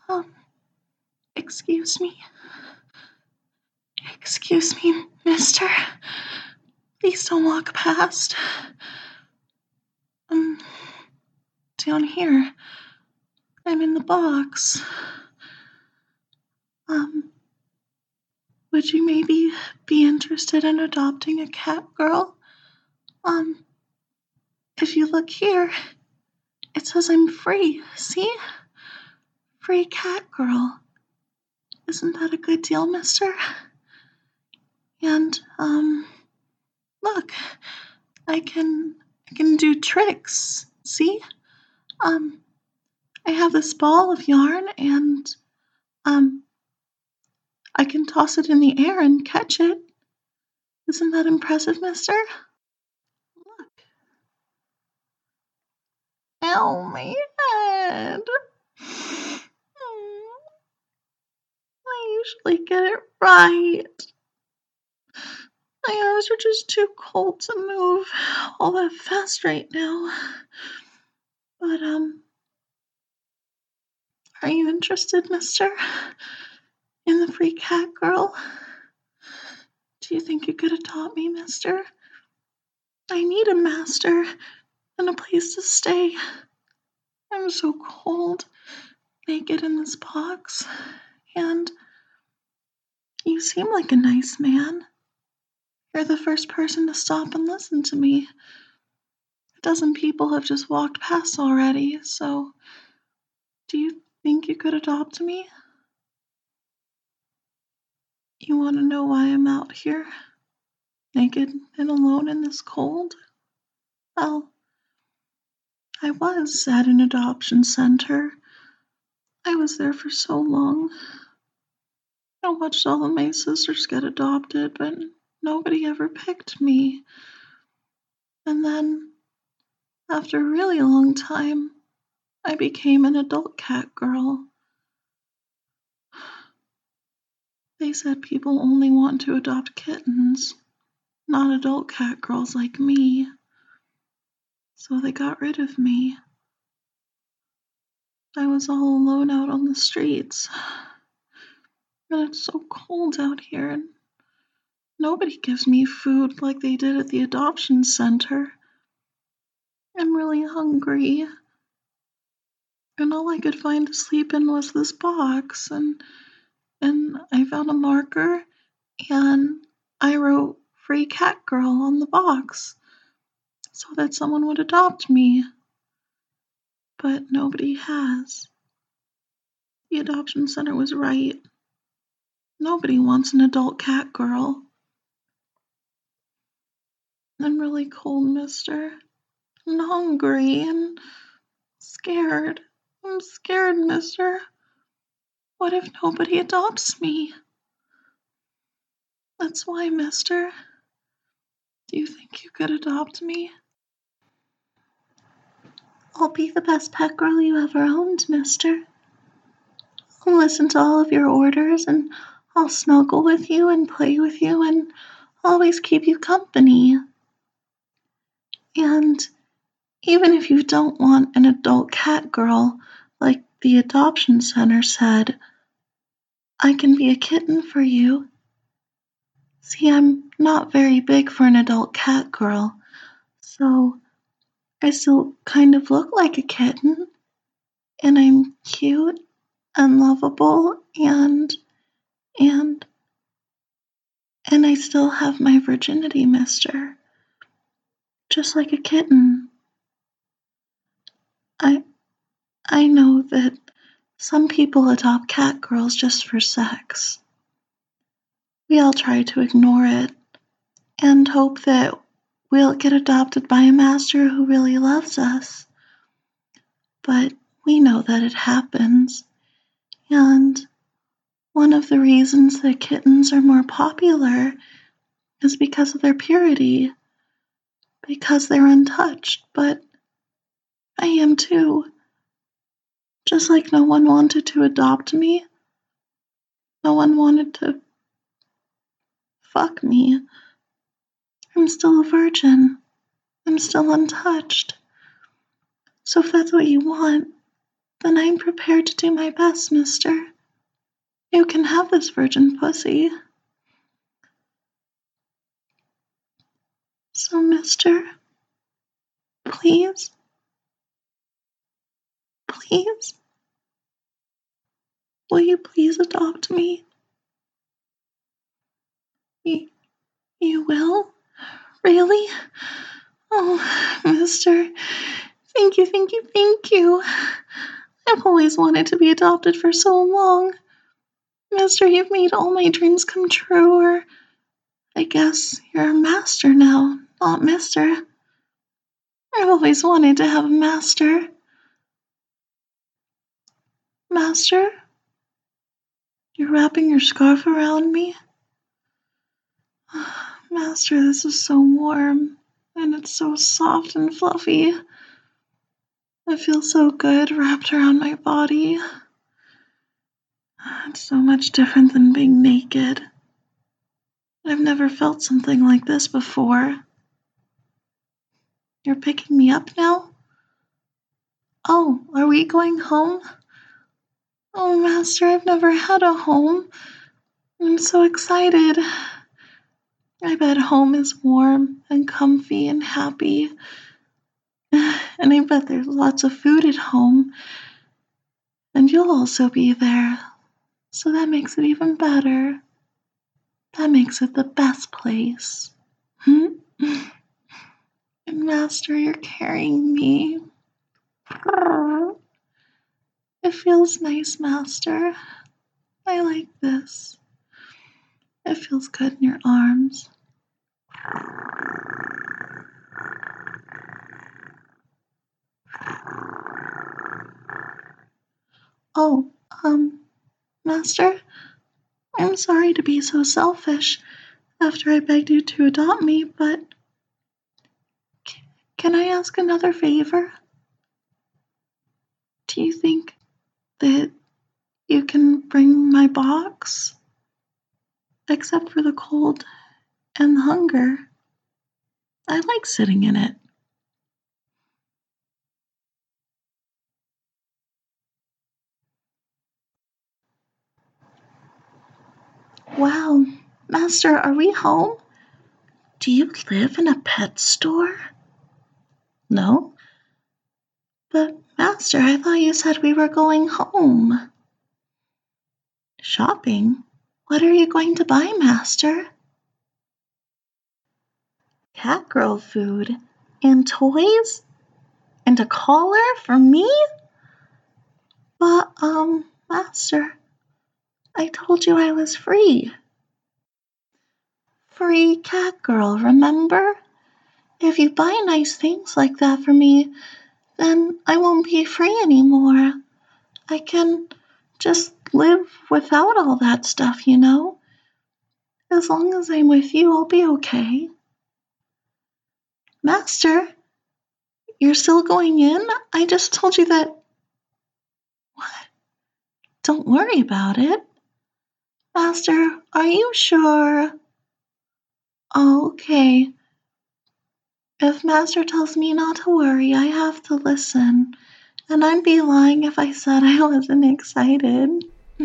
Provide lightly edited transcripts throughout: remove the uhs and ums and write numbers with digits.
Um, excuse me. Excuse me, mister. Please don't walk past. Um, down here. I'm in the box. Um, would you maybe be interested in adopting a cat girl? Um, if you look here, it says I'm free. See? Free cat girl. Isn't that a good deal, mister? And, look, I can do tricks. See? Um, I have this ball of yarn and, um, I can toss it in the air and catch it. Isn't that impressive, mister? Look. Ow, my head. I usually get it right. My arms are just too cold to move all that fast right now. But, are you interested, mister? In the free cat girl? Do you think you could adopt me, mister? I need a master and a place to stay. I'm so cold, naked in this box, and you seem like a nice man. You're the first person to stop and listen to me. A dozen people have just walked past already, so do you think you could adopt me? You want to know why I'm out here, naked and alone in this cold? Well, I was at an adoption center. I was there for so long. I watched all of my sisters get adopted, but nobody ever picked me. And then, after a really long time, I became an adult cat girl. They said people only want to adopt kittens, not adult cat girls like me. So they got rid of me. I was all alone out on the streets. And it's so cold out here, and nobody gives me food like they did at the adoption center. I'm really hungry. And all I could find to sleep in was this box, and I found a marker, and I wrote "Free Cat Girl" on the box so that someone would adopt me. But nobody has. The adoption center was right. Nobody wants an adult cat girl. I'm really cold, mister. And hungry and scared. I'm scared, mister. What if nobody adopts me? That's why, mister. Do you think you could adopt me? I'll be the best pet girl you ever owned, mister. I'll listen to all of your orders, and I'll snuggle with you and play with you and always keep you company. And even if you don't want an adult cat girl, like the adoption center said, I can be a kitten for you. See, I'm not very big for an adult cat girl, so I still kind of look like a kitten, and I'm cute and lovable and and I still have my virginity, mister. Just like a kitten. I I know that some people adopt cat girls just for sex. We all try to ignore it and hope that we'll get adopted by a master who really loves us. But we know that it happens, and one of the reasons that kittens are more popular is because of their purity, because they're untouched, but I am too. Just like no one wanted to adopt me, no one wanted to fuck me. I'm still a virgin. I'm still untouched. So if that's what you want, Then I'm prepared to do my best, mister. You can have this virgin pussy. So, mister, please, please, will you please adopt me? You, you will? Really? Oh, mister, thank you, thank you, thank you. I've always wanted to be adopted for so long. Mister, you've made all my dreams come true, or I guess you're a master now, not mister. I've always wanted to have a master. Master, you're wrapping your scarf around me? Master, this is so warm, and it's so soft and fluffy. It feels so good wrapped around my body. It's so much different than being naked. I've never felt something like this before. You're picking me up now? Oh, are we going home? Oh, Master, I've never had a home. I'm so excited. I bet home is warm and comfy and happy. And I bet there's lots of food at home. And you'll also be there. So that makes it even better. That makes it the best place. And Master, you're carrying me. It feels nice, Master. I like this. It feels good in your arms. Oh, Master, I'm sorry to be so selfish after I begged you to adopt me, but can I ask another favor? Do you think that you can bring my box? Except for the cold and the hunger. I like sitting in it. Wow, Master, are we home? Do you live in a pet store? No? But, Master, I thought you said we were going home. Shopping? What are you going to buy, Master? Catgirl food? And toys? And a collar for me? But, Master, I told you I was free. Free Catgirl, remember? If you buy nice things like that for me, then I won't be free anymore. I can just live without all that stuff, you know? As long as I'm with you, I'll be okay. Master, you're still going in? I just told you that. What? Don't worry about it. Master, are you sure? Oh, okay. If Master tells me not to worry, I have to listen. And I'd be lying if I said I wasn't excited.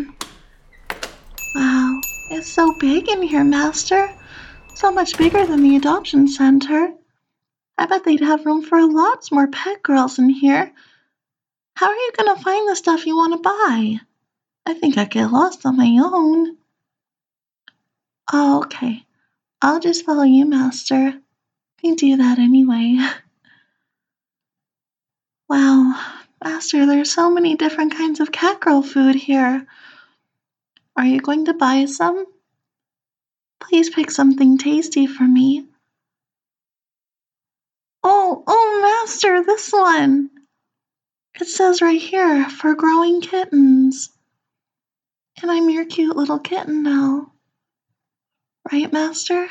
Wow, it's so big in here, Master. So much bigger than the adoption center. I bet they'd have room for lots more pet girls in here. How are you going to find the stuff you want to buy? I think I'd get lost on my own. Oh, okay. I'll just follow you, Master. You do that anyway. Wow, Master, there's so many different kinds of catgirl food here. Are you going to buy some? Please pick something tasty for me. Oh, Master, this one. It says right here, for growing kittens. And I'm your cute little kitten now. Right, Master?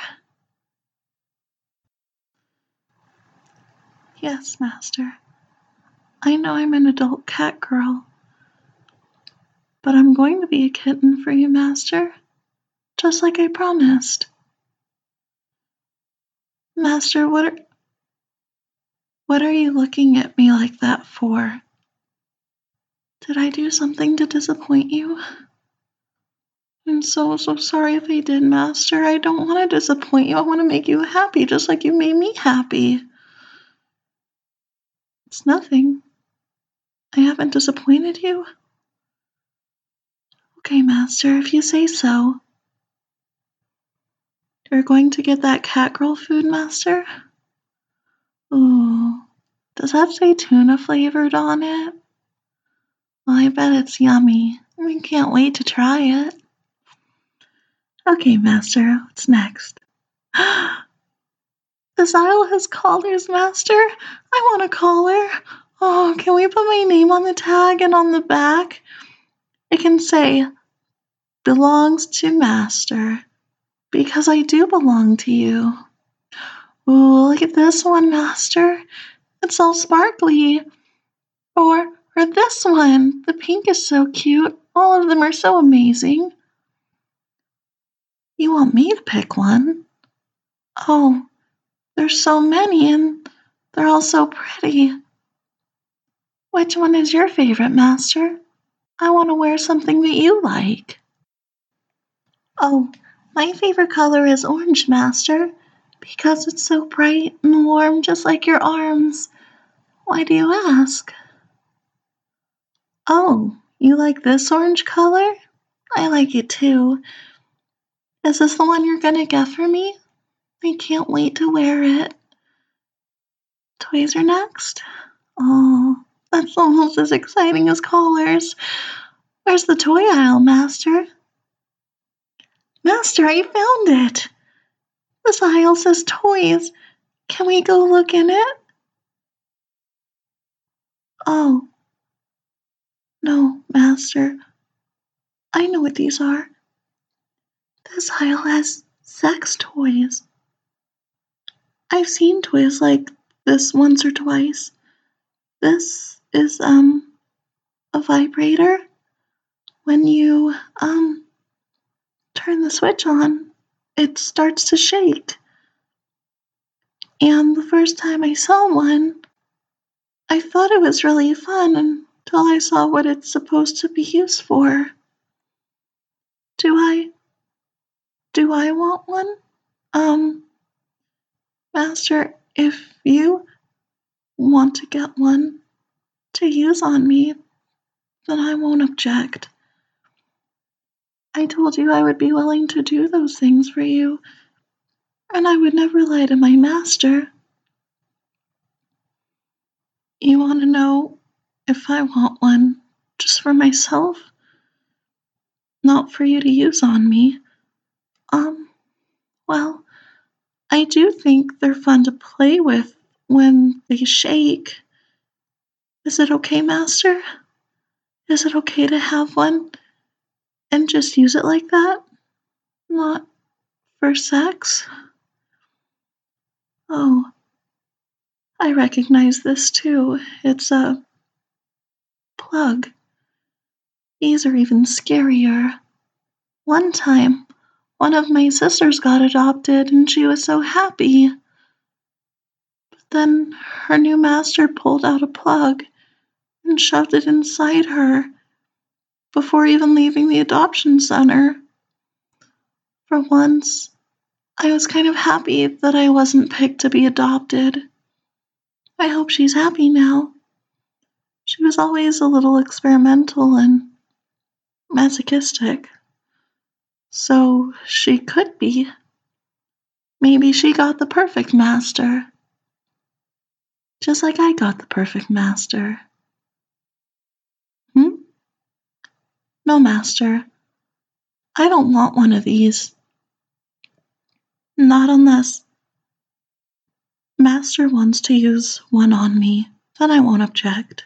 Yes, Master. I know I'm an adult cat girl, but I'm going to be a kitten for you, Master. Just like I promised. Master, what are you looking at me like that for? Did I do something to disappoint you? I'm so sorry if I did, Master. I don't want to disappoint you. I want to make you happy just like you made me happy. It's nothing. I haven't disappointed you. Okay, Master, if you say so. You're going to get that cat girl food, Master? Ooh, does that say tuna flavored on it? Well, I bet it's yummy. I can't wait to try it. Okay, Master, what's next? This aisle has collars, Master. I want a collar. Oh, can we put my name on the tag and on the back? It can say, belongs to Master, because I do belong to you. Ooh, look at this one, Master. It's all sparkly. Or this one. The pink is so cute. All of them are so amazing. You want me to pick one? Oh, there's so many and they're all so pretty. Which one is your favorite, Master? I want to wear something that you like. Oh, my favorite color is orange, Master, because it's so bright and warm just like your arms. Why do you ask? Oh, you like this orange color? I like it too. Is this the one you're gonna get for me? I can't wait to wear it. Toys are next? Oh, that's almost as exciting as collars. Where's the toy aisle, Master? Master, I found it! This aisle says toys. Can we go look in it? Oh, no, Master. I know what these are. This aisle has sex toys. I've seen toys like this once or twice. This is, a vibrator. When you, turn the switch on, it starts to shake. And the first time I saw one, I thought it was really fun until I saw what it's supposed to be used for. Do I, do I want one? Um, Master, if you want to get one to use on me, then I won't object. I told you I would be willing to do those things for you, and I would never lie to my master. You want to know if I want one just for myself, not for you to use on me? Well, I do think they're fun to play with when they shake. Is it okay, Master? Is it okay to have one and just use it like that? Not for sex? Oh, I recognize this too. It's a plug. These are even scarier. One time, one of my sisters got adopted and she was so happy. But then her new master pulled out a plug and shoved it inside her before even leaving the adoption center. For once, I was kind of happy that I wasn't picked to be adopted. I hope she's happy now. She was always a little experimental and masochistic. So she could be. Maybe she got the perfect master. Just like I got the perfect master. Hmm? No, master. I don't want one of these. Not unless master wants to use one on me. Then I won't object.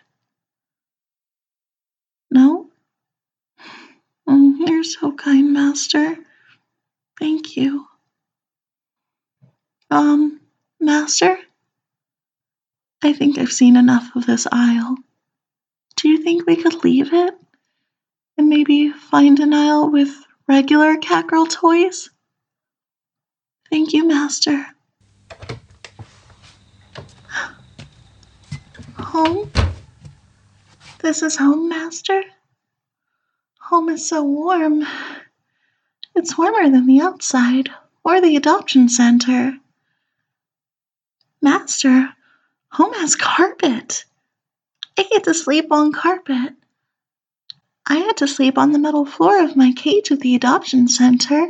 No? You're so kind, master. Thank you. Master? I think I've seen enough of this aisle. Do you think we could leave it? And maybe find an aisle with regular Catgirl toys? Thank you, Master. Home? This is home, Master? Home is so warm. It's warmer than the outside, or the adoption center. Master, home has carpet. I get to sleep on carpet. I had to sleep on the metal floor of my cage at the adoption center.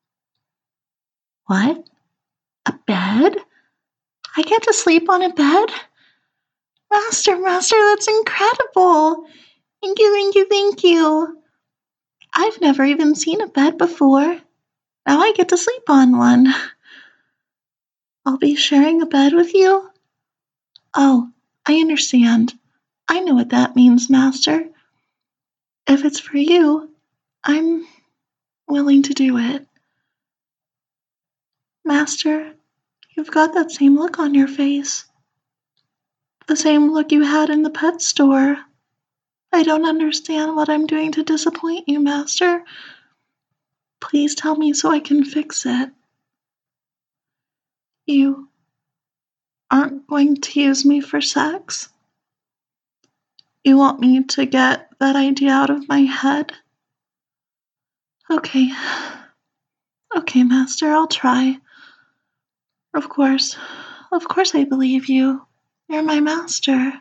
What? A bed? I get to sleep on a bed? Master, that's incredible. Thank you, thank you, thank you. I've never even seen a bed before. Now I get to sleep on one. I'll be sharing a bed with you? Oh, I understand. I know what that means, Master. If it's for you, I'm willing to do it. Master, you've got that same look on your face. The same look you had in the pet store. I don't understand what I'm doing to disappoint you, Master. Please tell me so I can fix it. You aren't going to use me for sex? You want me to get that idea out of my head? Okay. Okay, Master, I'll try. Of course I believe you. You're my master.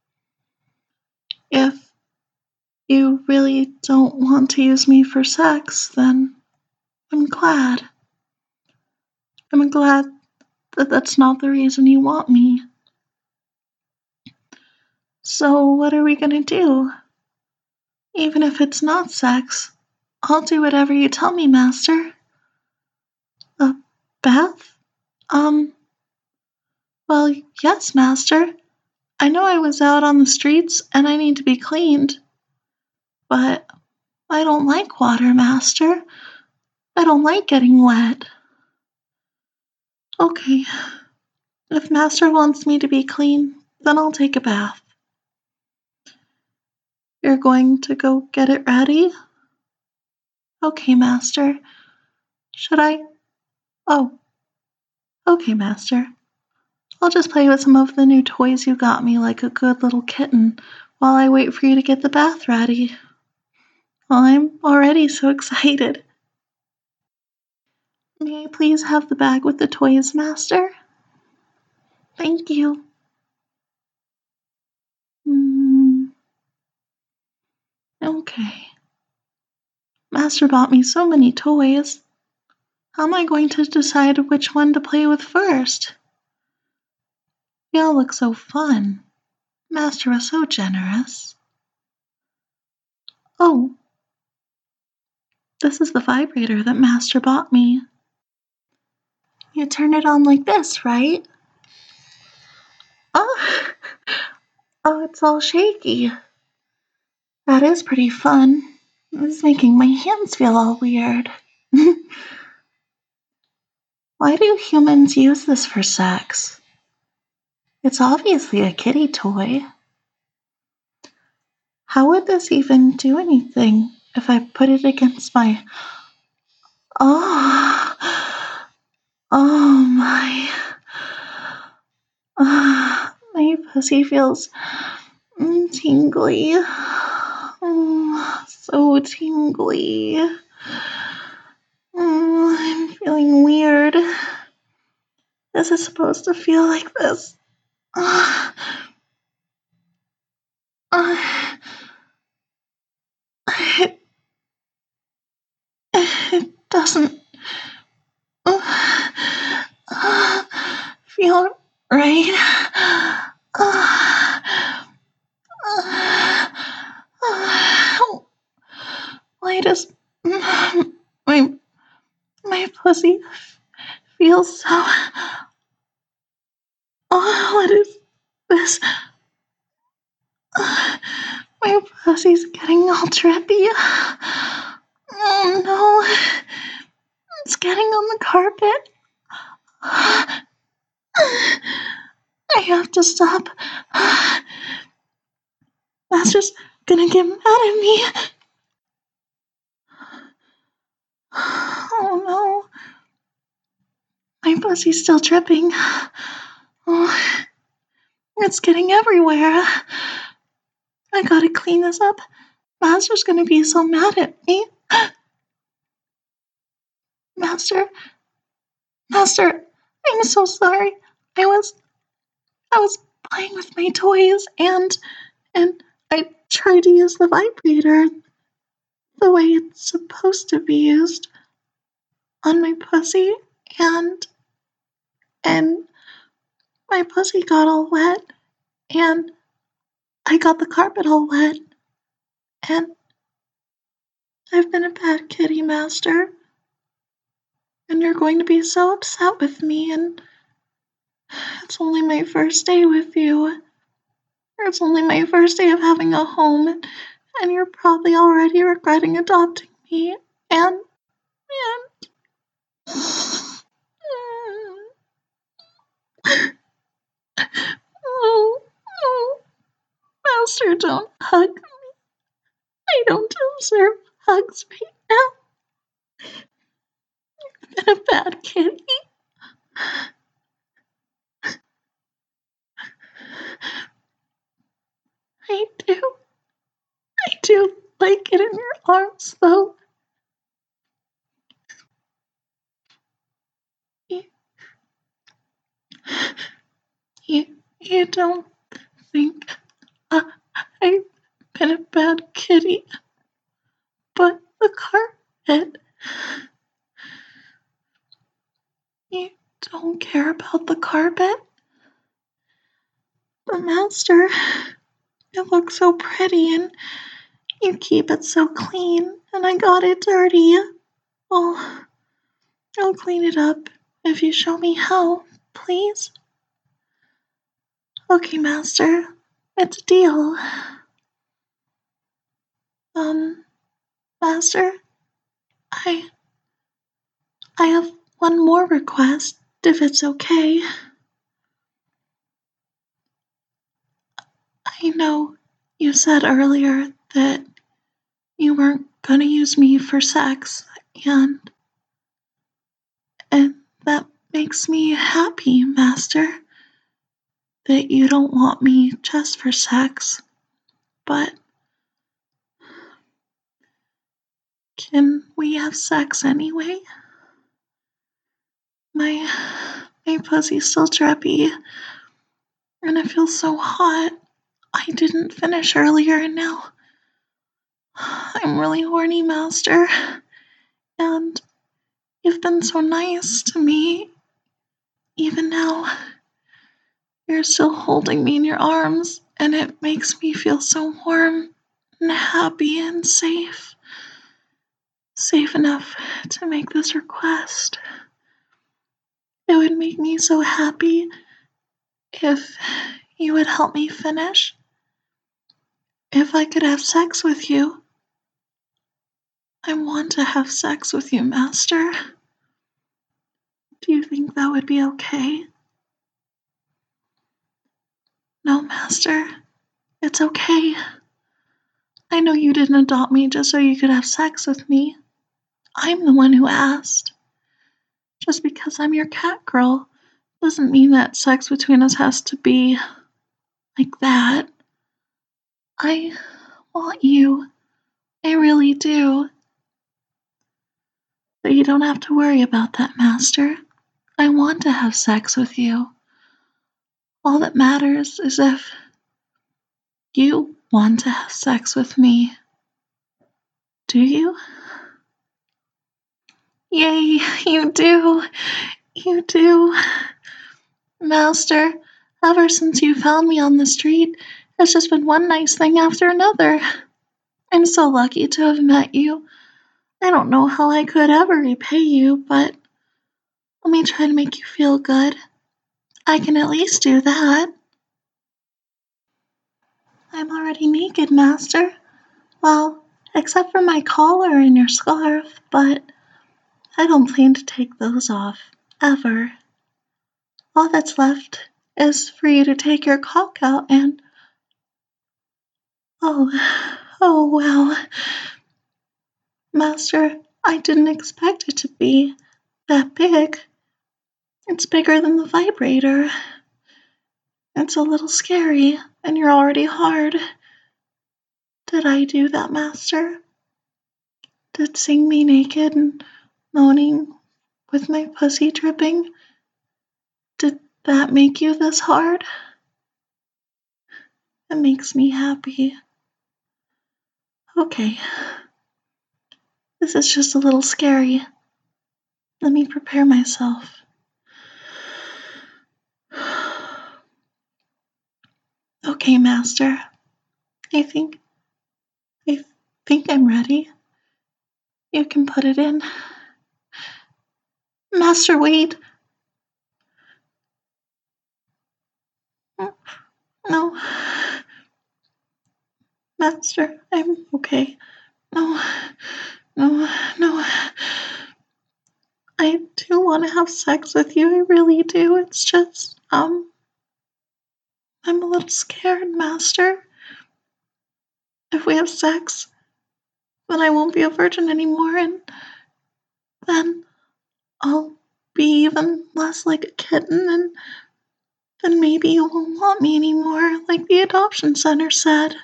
If you really don't want to use me for sex, then I'm glad. I'm glad that that's not the reason you want me. So what are we gonna do? Even if it's not sex, I'll do whatever you tell me, Master. A bath? Well, yes, Master. I know I was out on the streets and I need to be cleaned. But I don't like water, Master. I don't like getting wet. Okay, if Master wants me to be clean, then I'll take a bath. You're going to go get it ready? Okay, Master. Should I? Oh, okay, Master. I'll just play with some of the new toys you got me like a good little kitten while I wait for you to get the bath ready. Well, I'm already so excited. May I please have the bag with the toys, Master? Thank you. Okay. Master bought me so many toys. How am I going to decide which one to play with first? They all look so fun. Master was so generous. Oh, this is the vibrator that Master bought me. You turn it on like this, right? Oh, oh, it's all shaky. That is pretty fun. It's making my hands feel all weird. Why do humans use this for sex? It's obviously a kitty toy. How would this even do anything if I put it against my... Oh, oh my... my pussy feels tingly. So tingly. I'm feeling weird. This is supposed to feel like this. It, it doesn't feel right. Why does my pussy feel so... Oh, what is this? My pussy's getting all drippy. Oh no, it's getting on the carpet. I have to stop. Master's gonna get mad at me. Oh no, my pussy's still dripping. Oh, it's getting everywhere. I gotta clean this up. Master's gonna be so mad at me. Master, Master, I'm so sorry. I was I was playing with my toys and I tried to use the vibrator the way it's supposed to be used on my pussy and and my pussy got all wet and I got the carpet all wet and I've been a bad kitty, Master, and you're going to be so upset with me and it's only my first day with you. It's only my first day of having a home and you're probably already regretting adopting me and oh, oh, Master, don't hug me. I don't deserve hugs right now. I've been a bad kitty. I do. I do like it in your arms, though. You, you don't think I've been a bad kitty, but the carpet. You don't care about the carpet? The Master, it looks so pretty and you keep it so clean, and I got it dirty. Well, I'll clean it up if you show me how, please. Okay, Master, it's a deal. Master, I I have one more request, if it's okay. I know you said earlier that you weren't gonna use me for sex, and and that makes me happy, Master, that you don't want me just for sex, but can we have sex anyway? My pussy's still drippy, and it feels so hot. I didn't finish earlier, and now I'm really horny, Master. And you've been so nice to me. Even now, you're still holding me in your arms, and it makes me feel so warm and happy and safe. Safe enough to make this request. It would make me so happy if you would help me finish. If I could have sex with you. I want to have sex with you, Master. Do you think that would be okay? No, Master. It's okay. I know you didn't adopt me just so you could have sex with me. I'm the one who asked. Just because I'm your cat girl doesn't mean that sex between us has to be like that. I want you. I really do. But you don't have to worry about that, Master. I want to have sex with you. All that matters is if you want to have sex with me. Do you? Yay, you do. You do. Master, ever since you found me on the street, it's just been one nice thing after another. I'm so lucky to have met you. I don't know how I could ever repay you, but let me try to make you feel good. I can at least do that. I'm already naked, Master. Well, except for my collar and your scarf, but I don't plan to take those off, ever. All that's left is for you to take your cock out and... Oh, oh wow. Master, I didn't expect it to be that big. It's bigger than the vibrator. It's a little scary, and you're already hard. Did I do that, Master? Did seeing me naked and moaning with my pussy dripping, did that make you this hard? It makes me happy. Okay. This is just a little scary. Let me prepare myself. Okay, Master. I think I'm ready. You can put it in. Master, wait. No. Master, I'm okay. No. No. I do want to have sex with you. I really do. It's just, I'm a little scared, Master. If we have sex, then I won't be a virgin anymore, and then I'll be even less like a kitten, and then maybe you won't want me anymore, like the adoption center said.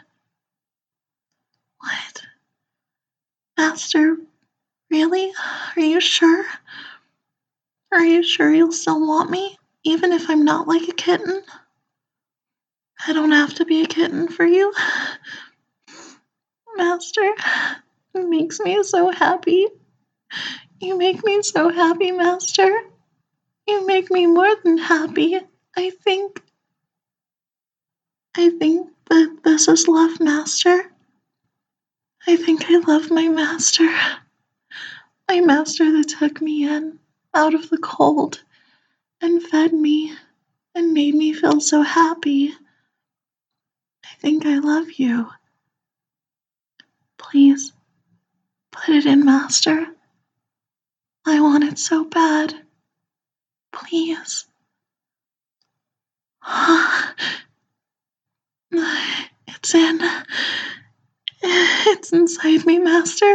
What? Master, really? Are you sure? Are you sure you'll still want me, even if I'm not like a kitten? I don't have to be a kitten for you. Master, it makes me so happy. You make me so happy, Master. You make me more than happy. I think that this is love, Master. I think I love my master. My master that took me in, out of the cold, and fed me, and made me feel so happy. I think I love you. Please, put it in, Master. I want it so bad. Please. It's in. It's inside me, Master.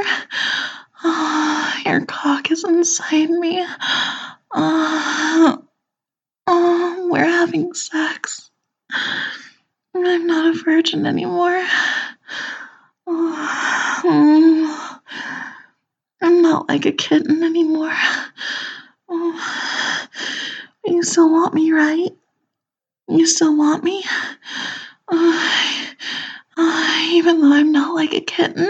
Your cock is inside me. We're having sex. I'm not a virgin anymore. I'm not like a kitten anymore. You still want me, right? You still want me? Even though I'm not like a kitten.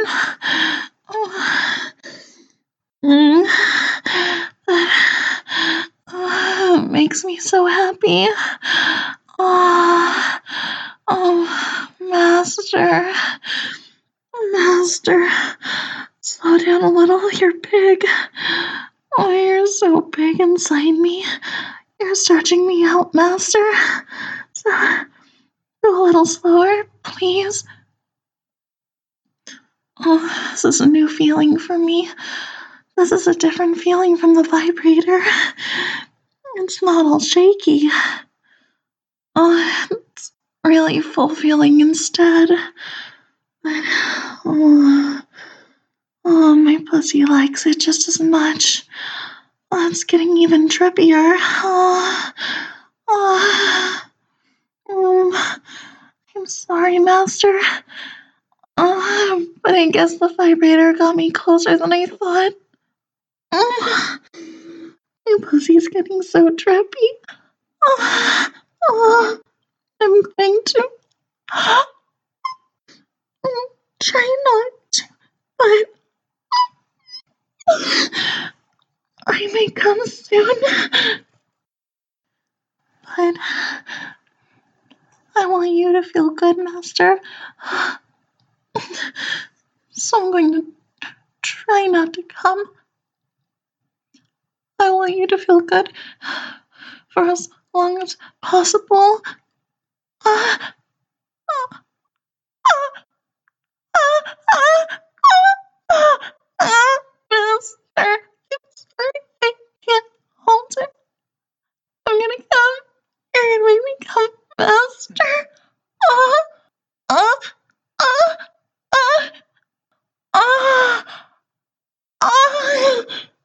It makes me so happy. Master. Master. Slow down a little, you're big. Oh, you're so big inside me. You're stretching me out, Master. So, go a little slower, please. Oh, this is a new feeling for me. This is a different feeling from the vibrator. It's not all shaky. Oh, it's really full feeling instead. But, my pussy likes it just as much. Oh, it's getting even trippier. I'm sorry, Master. But I guess the vibrator got me closer than I thought. My pussy's getting so trippy. I'm going to try not to, but I may come soon. But I want you to feel good, Master. So I'm going to try not to come. I want you to feel good for as long as possible. Master, I'm sorry, I can't hold it. I'm gonna come. You're gonna make me come, Master. Uh, uh, uh, uh, uh, uh,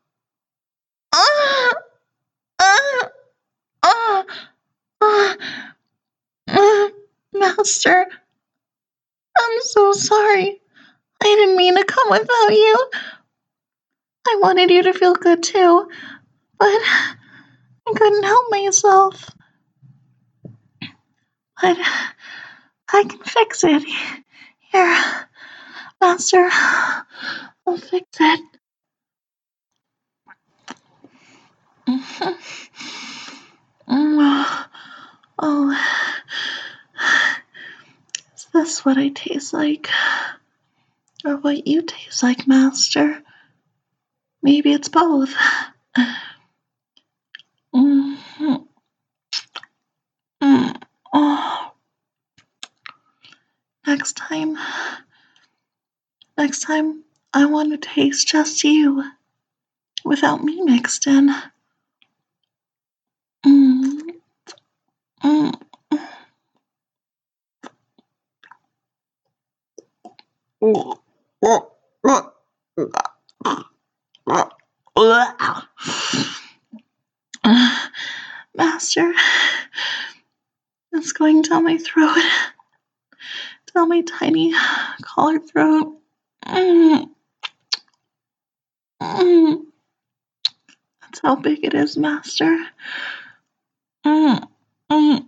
uh, uh, uh, uh, Master, I'm so sorry. I didn't mean to come without you. I wanted you to feel good too, but I couldn't help myself. But I can fix it. Here, Master, I'll fix it. Oh, is this what I taste like? Or what you taste like, Master? Maybe it's both. Mm-hmm. Oh, next time, next time, I want to taste just you, without me mixed in. Mm, mm, Master, it's going down my throat, down my tiny collar throat. Mm, mm, that's how big it is, Master. Mm, mm.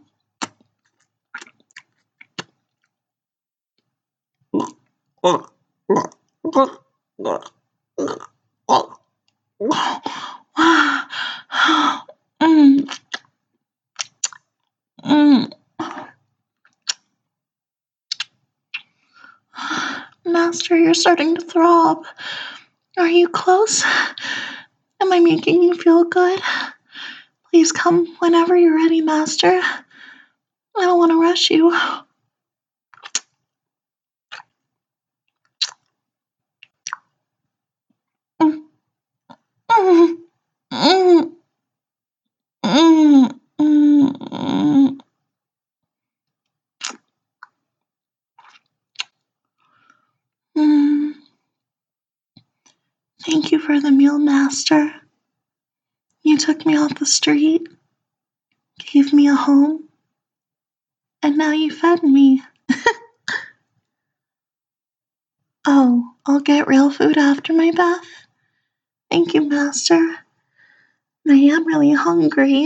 Mm, mm. Master, you're starting to throb. Are you close? Am I making you feel good? Please come whenever you're ready, Master. I don't want to rush you. Mm, mm, mm, mm, mm, mm. Thank you for the meal, Master. You took me off the street, gave me a home, and now you fed me. Oh, I'll get real food after my bath. Thank you, Master. I am really hungry.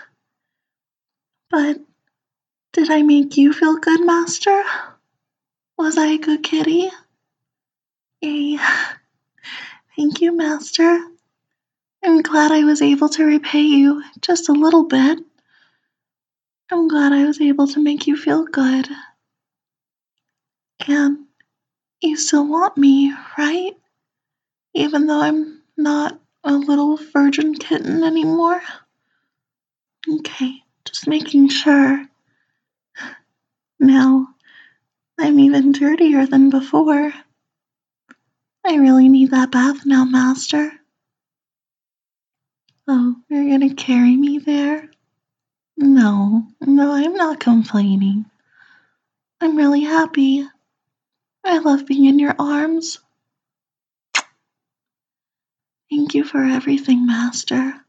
But did I make you feel good, Master? Was I a good kitty? Yay. Thank you, Master. I'm glad I was able to repay you just a little bit. I'm glad I was able to make you feel good. And you still want me, right? Even though I'm not a little virgin kitten anymore? Okay, just making sure. Now, I'm even dirtier than before. I really need that bath now, Master. Oh, you're gonna carry me there? No, no, I'm not complaining. I'm really happy. I love being in your arms. Thank you for everything, Master.